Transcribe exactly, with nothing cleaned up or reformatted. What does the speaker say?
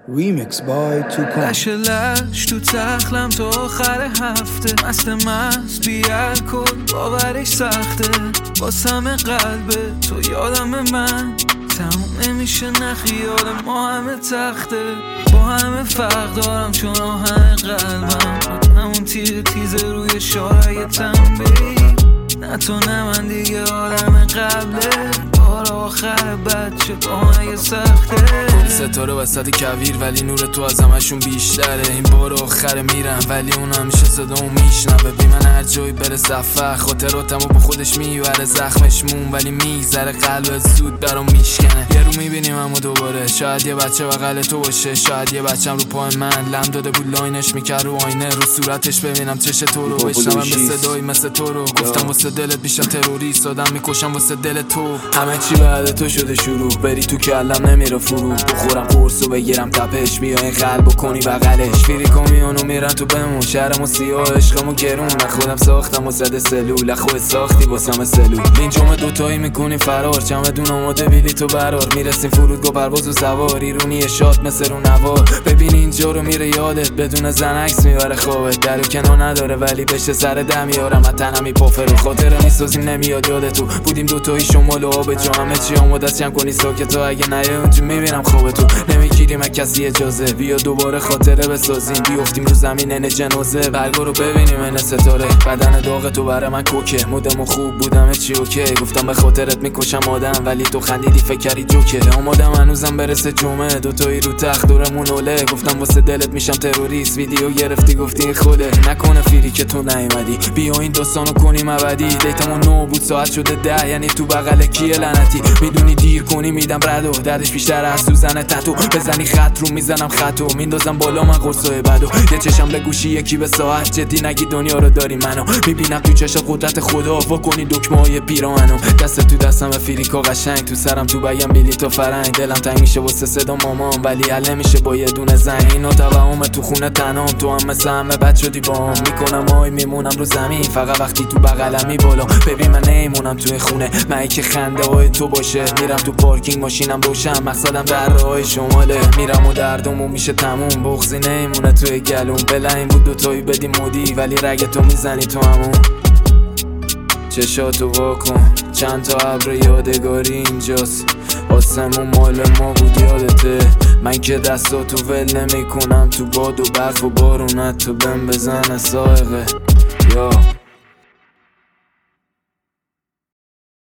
Remix boy تو کن لش لش تو تخلم تو آخر هفته مست مست بی الکل باورش سخته واسم قلبه تو یادم من تموم نمیشه نه خیال ما همه تخته با همه فرق دارم چون آهن قلبم همون تیر تیز روی شارع تنبی نه تو نه من دیگه آدم قبله بار آخر بچه با من سخته ستاره وسط کویر ولی نور تو از همشون بیشتره این بار آخر میرم ولی اون همیشه صدامو میشنوه بی من هر جایی بره سفر خاطراتمو با خودش میبره زخمش مون ولی میگذره قلب زود برام میشکنه یه رو میبینیم همو دوباره شاید یه بچه بغل تو باشه شاید یه بچم رو پای من لم داده بود لاینش میکرد رو آینه رو صورتش ببینم چش تو رو بشنوم به صدایی مثل تو رو گفتم واسه دلت میشم تروریست آدم میکشم واسه دل تو همه چی بعد تو شده شروع بری تو کلم نمیره فرو بخورم قرصو بگیرم تپش بیای قلبو کنی بغلش فیری کامیونو میرن تو بمون شهرمو سیاه عشقمو گرون من خودم ساختم و زده سلول خود ساختی واسم سلول این جمعه دوتایی میکنیم فرار چمدون آماده بیلی تو برار میرسیم فرودگاه پرواز و سوار ایرونی شاد مثل رو نوار ببین اینجا رو میره یادت بدون زن عکس میبره خوابت در و کنار نداره ولی بشه سر دم میارم تنمی پافر و خاطره میسازیم نمیاد یاد تو بودیم دوتایی شمال و آب جا همه چی آماده است جمع کنی ساکت تو اگه نیای اونجا میبینم خواب تو نمیگیریم از کسی اجازه بیا دوباره خاطره بسازیم بیافتیم رو زمین نه جنازه برگا رو ببینیم این ستاره بدن داغ تو برای من کوکه مودمو خوب بودم چی اوکی گفتم به خاطرت میکشم آدم ولی تو خندیدی فکر کردی جوکه آمادم هنوزم برسه جمعه دوتایی رو تخت دورمون اوله گفتم واسه دلت میشم تروریست ویدیو گرفتی گفتی این خوله نکنه فیری که تو نیومدی بیا این داستانو کنیم ابدی دیتمون نو بود ساعت شده ده یعنی تو بغل کیه لعنتی میدونی دیر کنی میدم ردو دردش بیشتر از سوزن تتو بزنی خط رو میزنم خطو میندازم بالا من قرصای بدو یه چشم به گوشی یکی به ساعت جدی نگی دنیا رو داری منو میبینم تو چشات قدرت خدا وا کنی دکمه های پیراهنو دست تو دستم و فریکا قشنگ تو سرم تو بگم بلیط و فرنگ دلم تنگ میشه واسه صدا مامان ولی حل میشه با یه دونه زنگ اینو توهم تو خونه تنام تو هم مثل همه بد شدی باهم میکنم آی میمونم رو زمین فقط وقتی تو بغلمی بالا ببین من نمیمونم توی خونه من که خنده های تو باشه میرم تو پارکینگ ماشینم روشن مقصدم در راه شماله میرم و دردمون میشه تموم بغضی نمیمونه توی گلوم بلعیم بود دوتایی بدی مودی ولی رگ تو میزنی تو همون چشاتو واکن چند تا ابر یادگاری اینجاست آسمون مال ما بود یادته من که دستاتو ول نمی کنم تو باد و برف و بارونت تو بهم بزنه سائقه یا